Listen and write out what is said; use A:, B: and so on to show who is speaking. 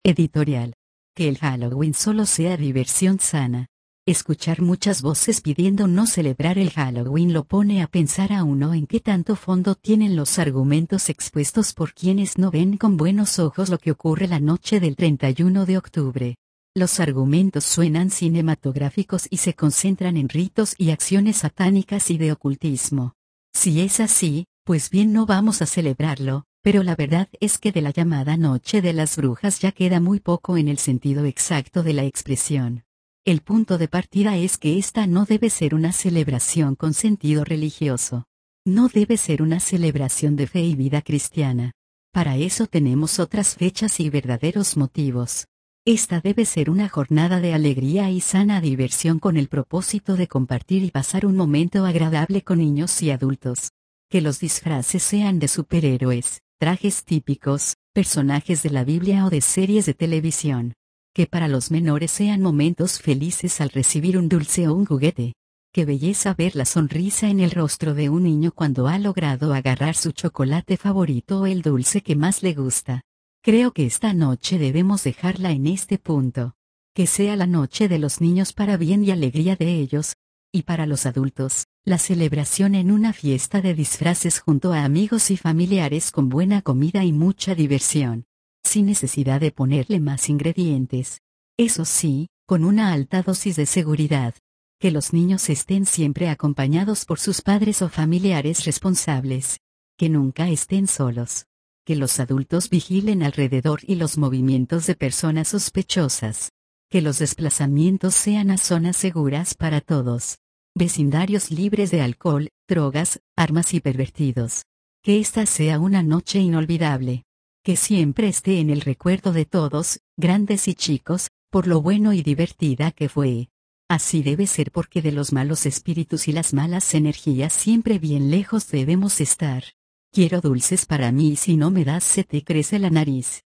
A: Editorial. Que el Halloween solo sea diversión sana. Escuchar muchas voces pidiendo no celebrar el Halloween lo pone a pensar a uno en qué tanto fondo tienen los argumentos expuestos por quienes no ven con buenos ojos lo que ocurre la noche del 31 de octubre. Los argumentos suenan cinematográficos y se concentran en ritos y acciones satánicas y de ocultismo. Si es así, pues bien, no vamos a celebrarlo, pero la verdad es que de la llamada Noche de las Brujas ya queda muy poco en el sentido exacto de la expresión. El punto de partida es que esta no debe ser una celebración con sentido religioso. No debe ser una celebración de fe y vida cristiana. Para eso tenemos otras fechas y verdaderos motivos. Esta debe ser una jornada de alegría y sana diversión con el propósito de compartir y pasar un momento agradable con niños y adultos. Que los disfraces sean de superhéroes, trajes típicos, personajes de la Biblia o de series de televisión. Que para los menores sean momentos felices al recibir un dulce o un juguete. Qué belleza ver la sonrisa en el rostro de un niño cuando ha logrado agarrar su chocolate favorito o el dulce que más le gusta. Creo que esta noche debemos dejarla en este punto. Que sea la noche de los niños para bien y alegría de ellos, y para los adultos, la celebración en una fiesta de disfraces junto a amigos y familiares con buena comida y mucha diversión. Sin necesidad de ponerle más ingredientes. Eso sí, con una alta dosis de seguridad. Que los niños estén siempre acompañados por sus padres o familiares responsables. Que nunca estén solos. Que los adultos vigilen alrededor y los movimientos de personas sospechosas. Que los desplazamientos sean a zonas seguras para todos. Vecindarios libres de alcohol, drogas, armas y pervertidos. Que esta sea una noche inolvidable. Que siempre esté en el recuerdo de todos, grandes y chicos, por lo bueno y divertida que fue. Así debe ser, porque de los malos espíritus y las malas energías siempre bien lejos debemos estar. Quiero dulces para mí y si no me das se te crece la nariz.